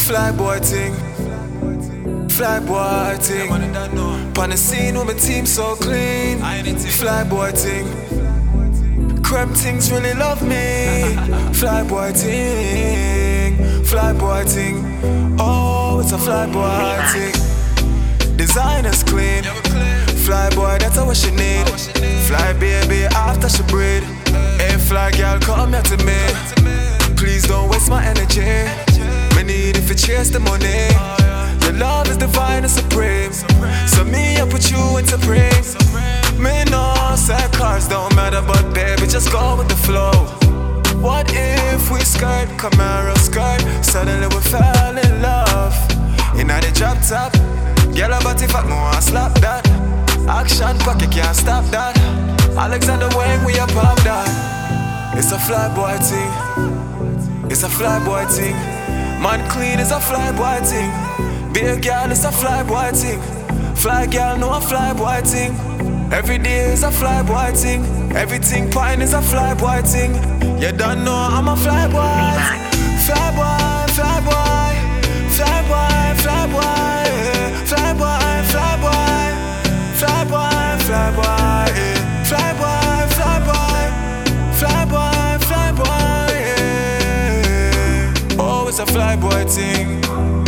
Fly boy ting, fly boy ting. Pon the scene with my team so clean. Fly boy ting, creme things really love me. Fly boy ting, fly boy ting. Oh, it's a fly boy ting. Designers clean. Fly boy, that's what she need. Fly baby after she breed. Hey fly girl, come here to me. Please don't waste my energy. Me need it to chase the money. Your love is divine and supreme. So me, I put you into supreme. Me know say cars don't matter, but baby, just go with the flow. What if we skirt, Camaro skirt? Suddenly we fell in love. Inna the drop top, girl a body fat, me want slap that. Action pocket can't stop that. Alexander Wang, we a pop that. It's a fly boy thing. It's a fly boy thing. Man clean is a fly boy thing. Big girl is a fly boy thing. Fly girl know a fly boy thing. Every day is a fly boy thing. Everything pine is a fly boy thing. You don't know I'm a fly boy. Fly boy, fly boy. Fly boy, fly boy. Fly boy, fly boy. Fly boy, fly boy. Fly boy, fly boy. Fly boy, fly boy. Oh, it's a fly boy thing.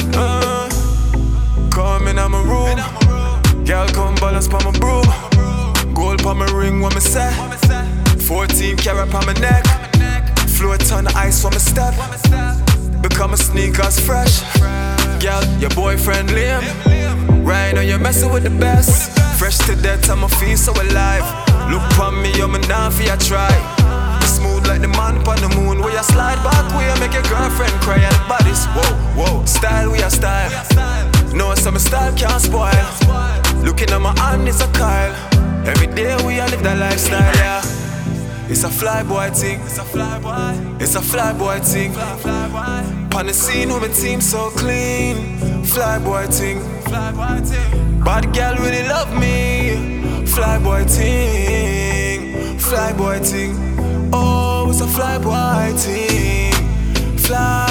Come in my room. Girl, come balance pa my broom. Gold pa my ring when me set. 14 carat pa my neck. Float on the ice when me step. Become my sneakers fresh. Girl, your boyfriend Liam. Right now you're messing with the best. Fresh to death, I'ma feel so alive. Look pon me, I'm down for your try. Smooth like the man upon the moon. Where you slide back, where you make your girlfriend cry. And the bodies, whoa, whoa. Style, we are style. No, some style can't spoil. Looking at my hand, it's a Kyle. Every day we a live that lifestyle, yeah. It's a fly boy thing. It's a fly boy. It's a fly boy thing. Pon the scene with my team so clean. Fly boy thing. Bad girl really love me. Fly boy thing. Fly boy thing. Oh, it's a fly boy thing. Fly